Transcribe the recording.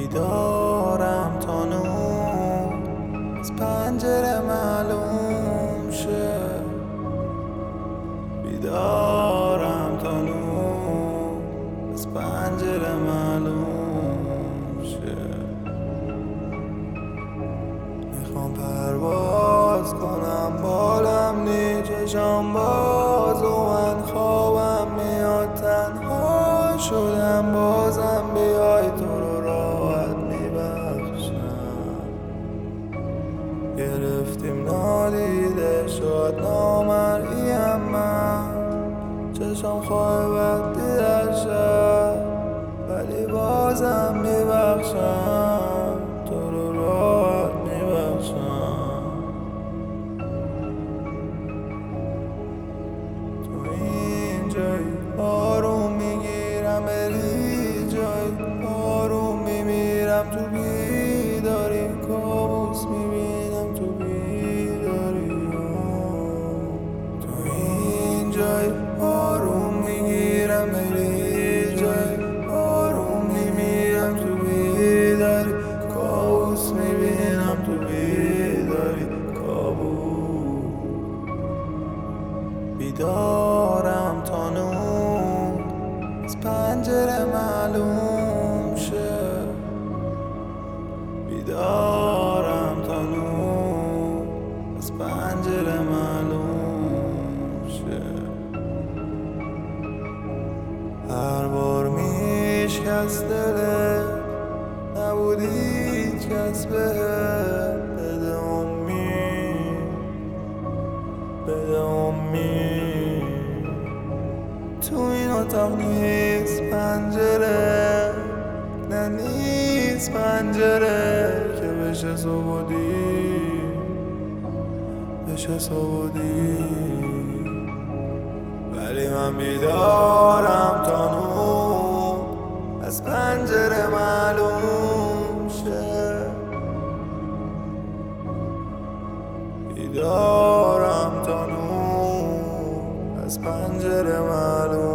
بیدارم تا نور از پنجره معلوم شه، بیدارم تا نور از پنجره معلوم شه. میخوام پرواز کنم بالم نی چشم باز و من خوابم میاد تنها شدم بازم بیای تو رو راحت میبخشم. گرفتیم نادیده شد نامرئیم من، چشم خواه وقتی در شب ولی بازم میبخشم، تو رو راحت میبخشم. تو این جایی آروم میگیرم، بری جایی آروم میمیرم، تو بیداری کابوس میبینم، تو بیداری تو این جایی آروم میگیرم، بری جایی آروم میمیرم، تو بیداری کابوس میبینم، تو بیداری کابوس. بیدارم تا نور از پنجره معلوم شه، بیدارم تا نور از پنجره معلوم شه. هر بار میشکست دلت نبود هیچ کس بهت، بده امید بده امید. تو این اتاق نیست پنجره، نه نیست پنجره که بشه صبحی بشه صبحی. ولی من بیدارم تا نور از پنجره معلوم شه، بیدارم تا نور از پنجره معلوم